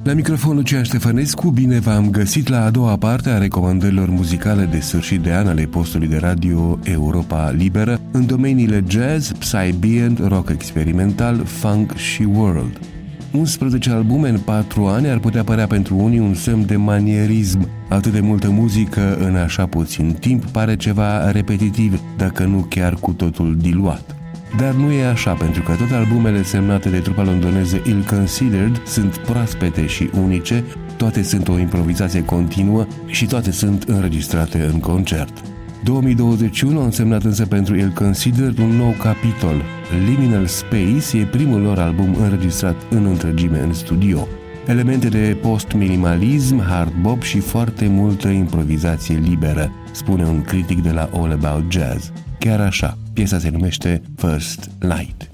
La microfon Lucian Ștefănescu, bine v-am găsit la a doua parte a recomandărilor muzicale de sfârșit de an ale postului de radio Europa Liberă în domeniile jazz, psy-ambient, rock experimental, funk și world. 11 albume în 4 ani ar putea părea pentru unii un semn de manierism. Atât de multă muzică în așa puțin timp pare ceva repetitiv, dacă nu chiar cu totul diluat. Dar nu e așa, pentru că toate albumele semnate de trupa londoneză Ill Considered sunt proaspete și unice, toate sunt o improvizație continuă și toate sunt înregistrate în concert. 2021 a însemnat însă pentru Ill Considered un nou capitol. Liminal Space e primul lor album înregistrat în întregime în studio. Elemente de post-minimalism, hard bop și foarte multă improvizație liberă, spune un critic de la All About Jazz. Chiar așa, piesa se numește First Light.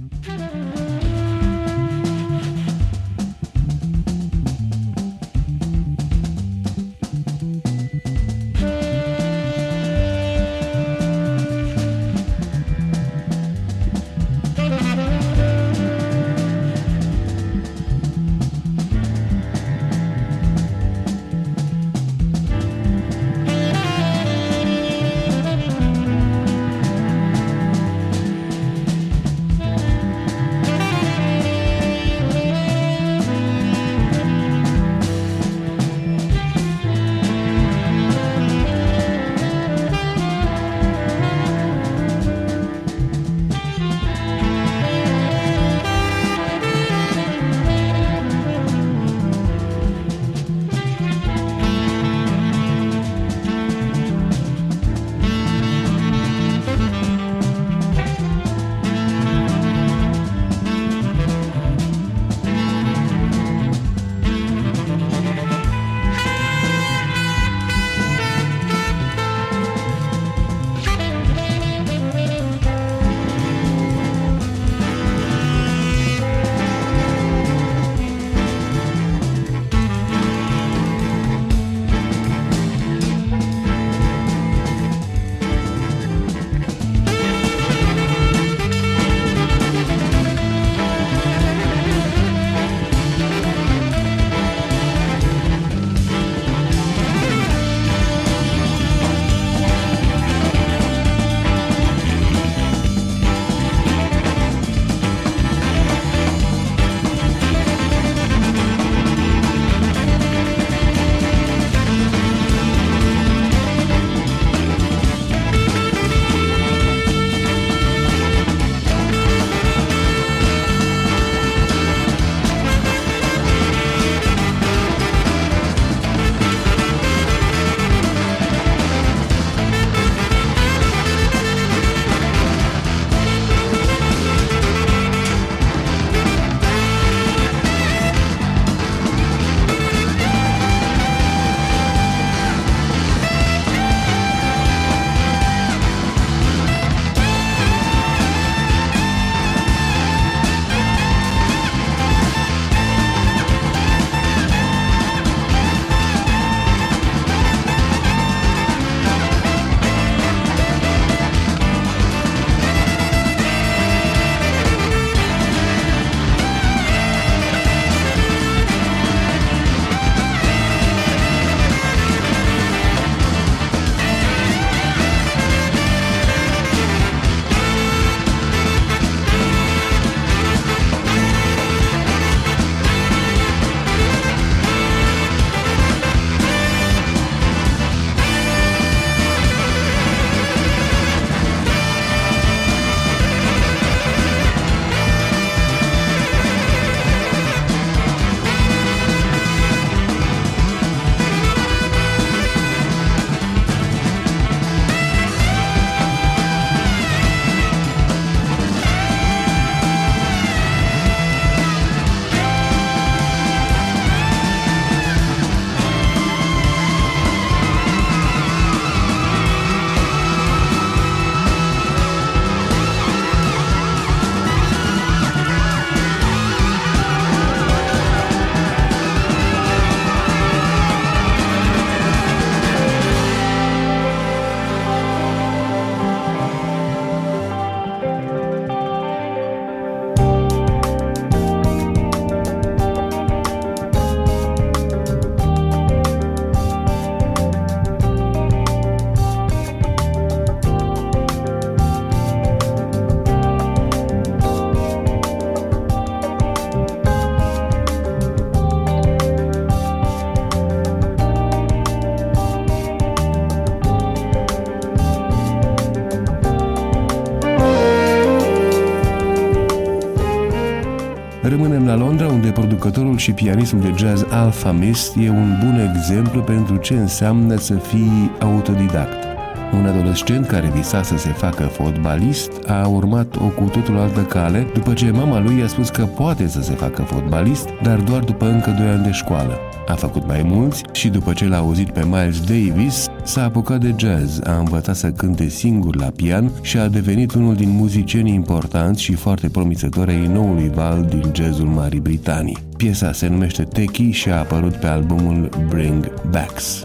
Rămânem la Londra, unde producătorul și pianistul de jazz Alfa Mist e un bun exemplu pentru ce înseamnă să fii autodidact. Un adolescent care visa să se facă fotbalist a urmat o cu totul altă cale după ce mama lui i-a spus că poate să se facă fotbalist, dar doar după încă 2 ani de școală. A făcut mai mulți și după ce l-a auzit pe Miles Davis, s-a apucat de jazz, a învățat să cânte singur la pian și a devenit unul din muzicienii importanți și foarte promițători ai noului val din jazzul Marii Britanii. Piesa se numește Techie și a apărut pe albumul Bring Backs.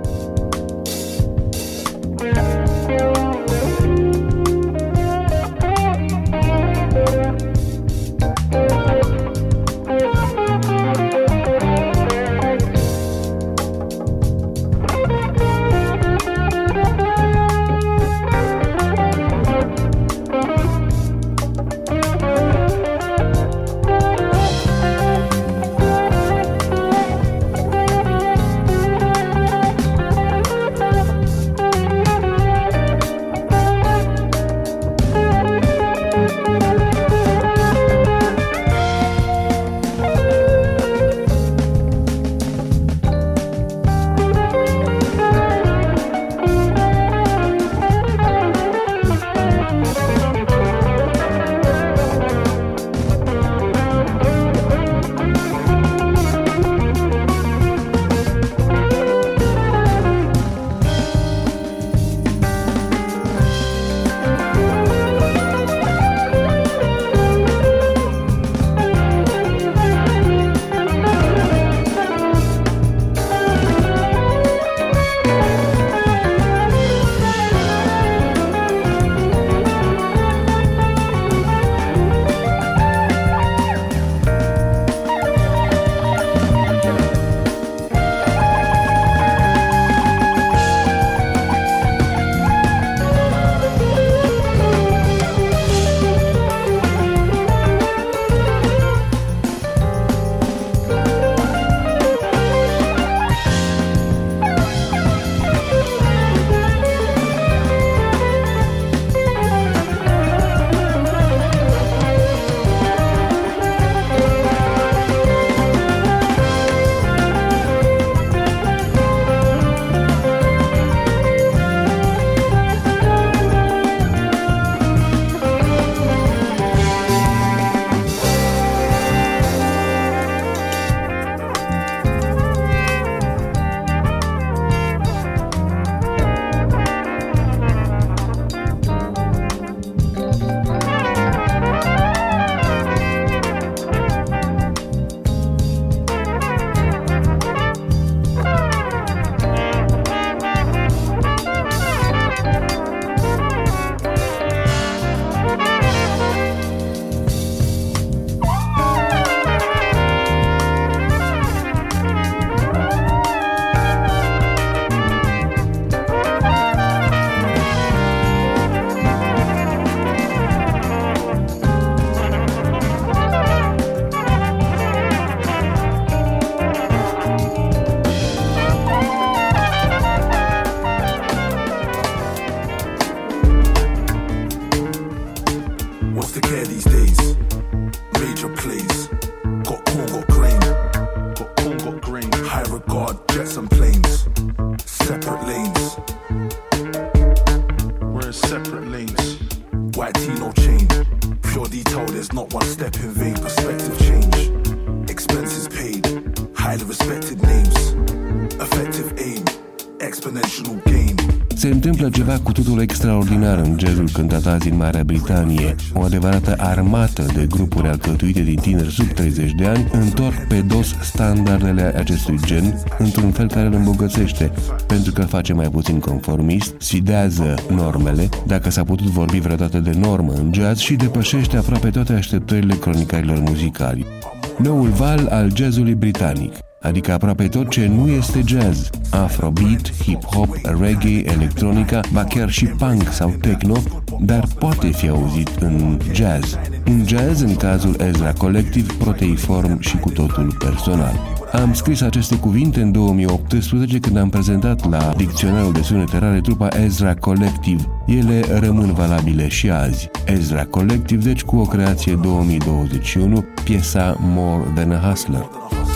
Se întâmplă ceva cu totul extraordinar în jazzul cântat azi în Marea Britanie. O adevărată armată de grupuri alcătuite din tineri sub 30 de ani întorc pe dos standardele acestui gen într-un fel care îl îmbogățește, pentru că îl face mai puțin conformist, sfidează normele, dacă s-a putut vorbi vreodată de normă în jazz, și depășește aproape toate așteptările cronicarilor muzicali. Noul val al jazzului britanic, adică aproape tot ce nu este jazz, afrobeat, hip-hop, reggae, electronica, ba chiar și punk sau techno, dar poate fi auzit în jazz. Un jazz, în cazul Ezra Collective, proteiform și cu totul personal. Am scris aceste cuvinte în 2018 când am prezentat la Dicționarul de Sunete Rare trupa Ezra Collective. Ele rămân valabile și azi. Ezra Collective, deci cu o creație 2021, piesa More Than a Hustler.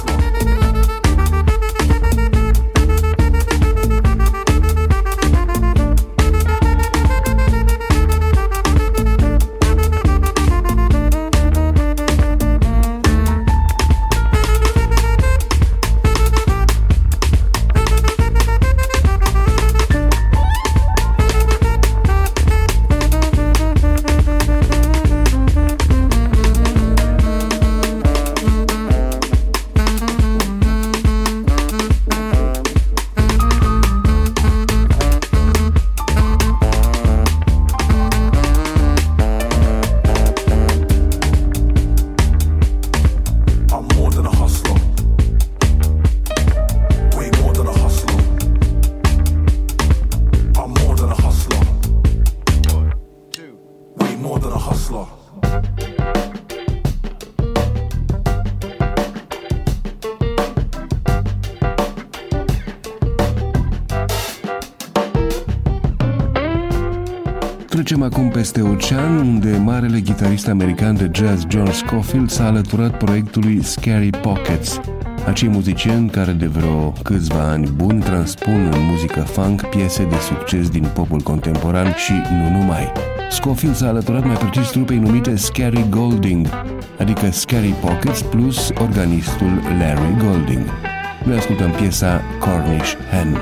Trecem acum peste ocean, unde marele gitarist american de jazz John Scofield s-a alăturat proiectului Scary Pockets, acei muzicieni care de vreo câțiva ani buni transpun în muzică funk piese de succes din popul contemporan și nu numai. Scofield s-a alăturat mai precis trupei numite Scary Golding, adică Scary Pockets plus organistul Larry Golding. Noi ascultăm piesa Cornish Hen.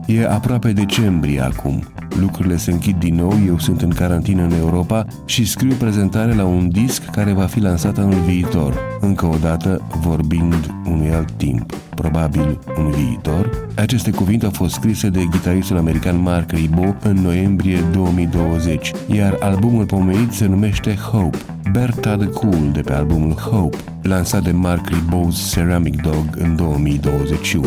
E aproape decembrie acum. Lucrurile se închid din nou, eu sunt în carantină în Europa și scriu prezentare la un disc care va fi lansat anul viitor. Încă o dată, vorbind unui alt timp, probabil un viitor. Aceste cuvinte au fost scrise de chitaristul american Marc Ribot în noiembrie 2020, iar albumul pomenit se numește Hope, Bertha the Cool de pe albumul Hope, lansat de Marc Ribot's Ceramic Dog în 2021.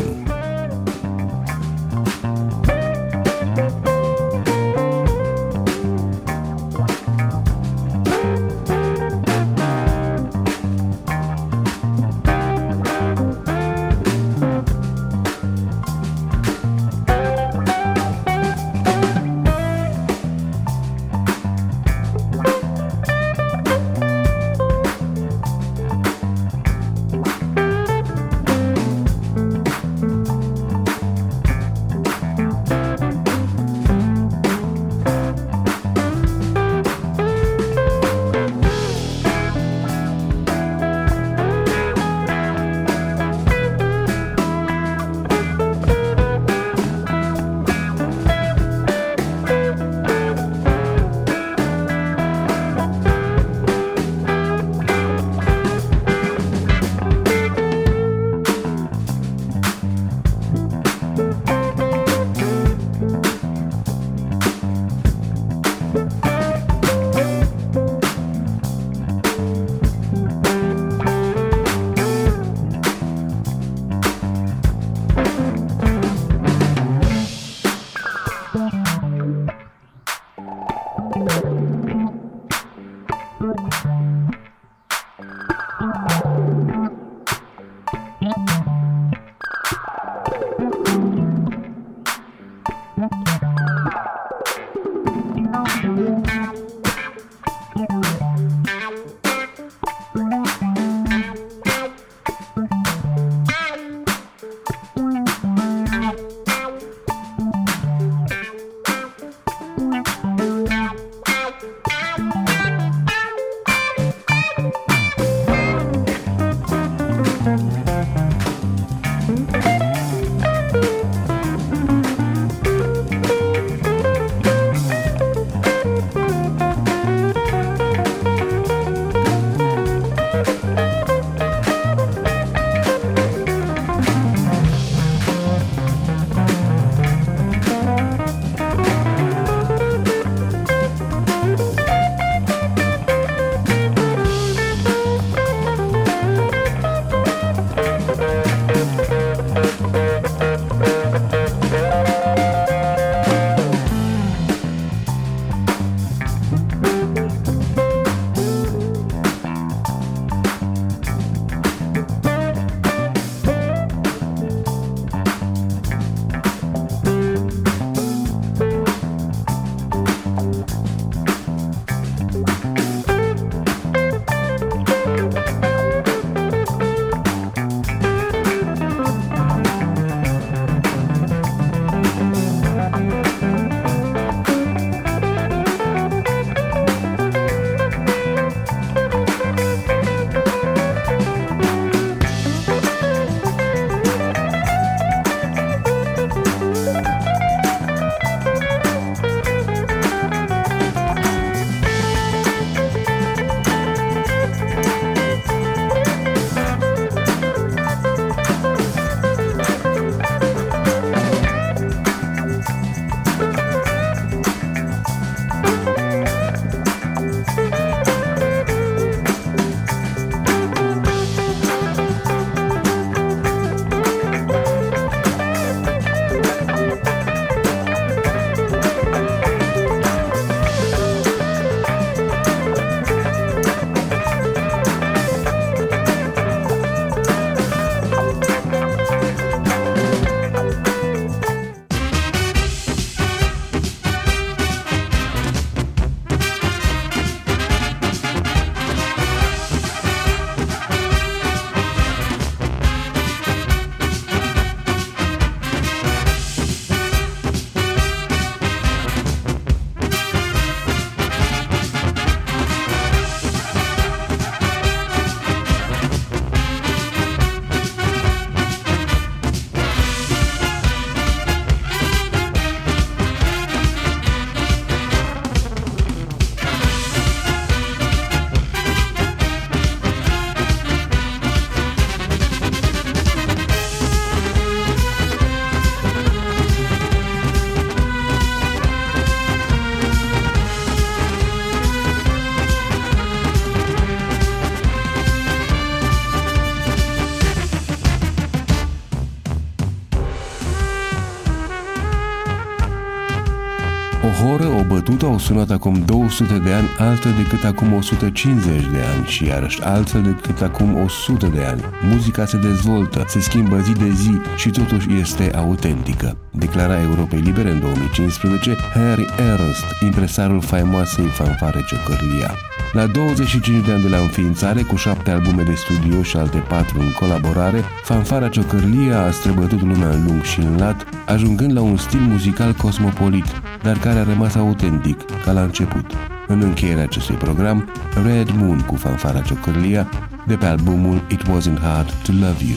O horă, o bătută au sunat acum 200 de ani altfel decât acum 150 de ani și iarăși altfel decât acum 100 de ani. Muzica se dezvoltă, se schimbă zi de zi și totuși este autentică, declara Europei Libere în 2015 Harry Ernst, impresarul faimoasei fanfare Ciocărlia. La 25 de ani de la înființare, cu 7 albume de studio și alte 4 în colaborare, fanfara Ciocărlia a străbătut lumea în lung și în lat, ajungând la un stil muzical cosmopolit, dar care a rămas autentic, ca la început. În încheierea acestui program, Red Moon cu fanfara Ciocărlia, de pe albumul It Wasn't Hard to Love You.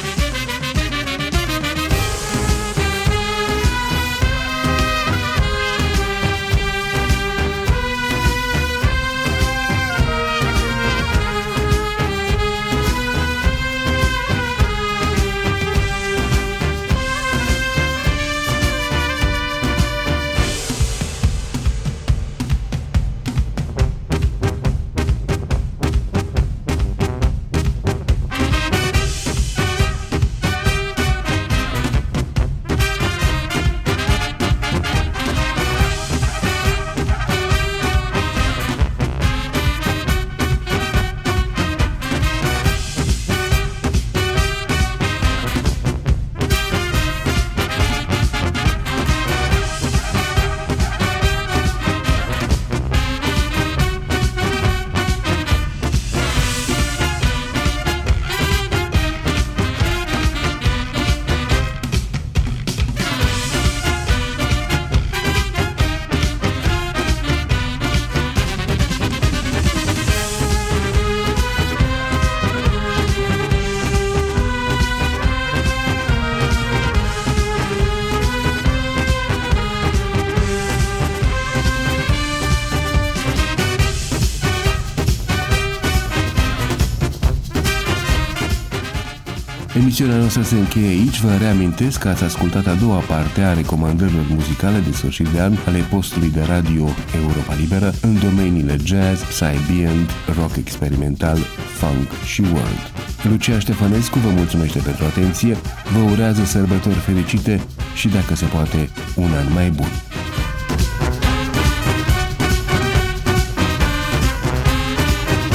Emisiunea noastră se încheie aici. Vă reamintesc că ați ascultat a doua parte a recomandărilor muzicale de sfârșit de an ale postului de radio Europa Liberă în domeniile jazz, psy-ambient, rock experimental, funk și world. Lucia Ștefănescu vă mulțumește pentru atenție, vă urează sărbători fericite și, dacă se poate, un an mai bun.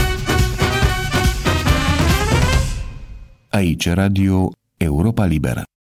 Aici Radio Europa Liberă.